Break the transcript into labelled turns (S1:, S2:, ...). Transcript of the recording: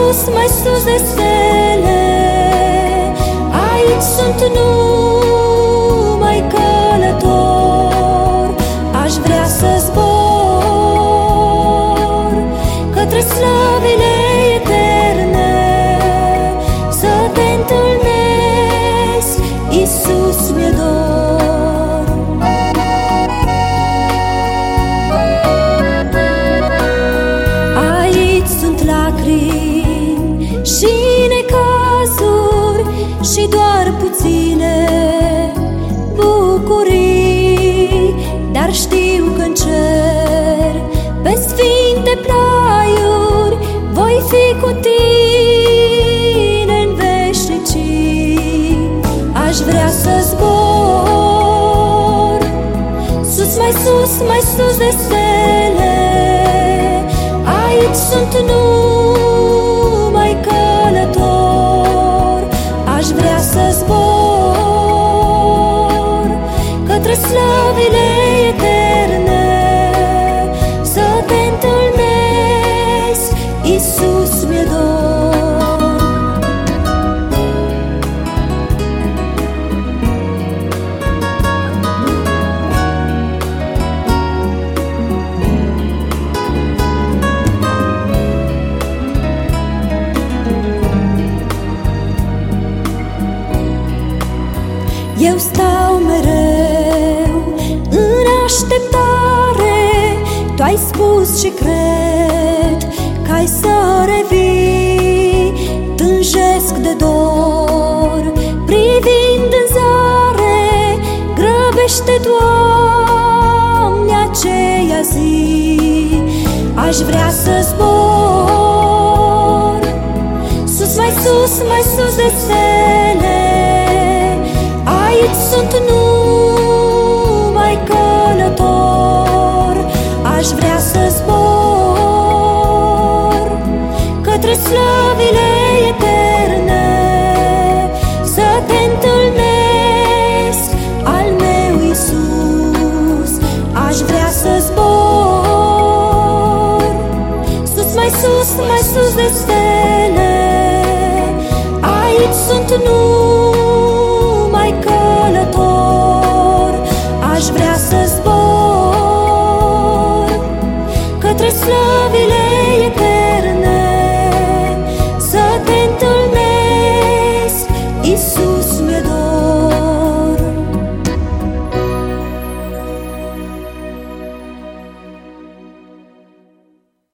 S1: mai sus de stele. Aici sunt numai călător. Aș vrea să zbor către slăvile eterne, să te întâlnesc, Iisus, mi-e dor. Aici sunt lacrimi și necazuri și doar puține bucurii, dar știu că-n cer, pe sfinte plaiuri, voi fi cu tine în veșnicii. Aș vrea să zbor sus, mai sus de stele. Aici sunt numai călător. Aș vrea să zbor către slăvile eterne, să te întâlnesc, Iisus, mi-e dor. Eu stau mereu în așteptare. Tu ai spus și cred că ai să revii. Tânjesc de dor privind în zare. Grăbește, Doamne, aceea zi. Aș vrea să zbor sus, mai sus de stele. Aici sunt numai călător. Aș vrea să zbor către slăvile eterne, să te întâlnesc, al meu Iisus. Aș vrea să zbor sus, mai sus de stele.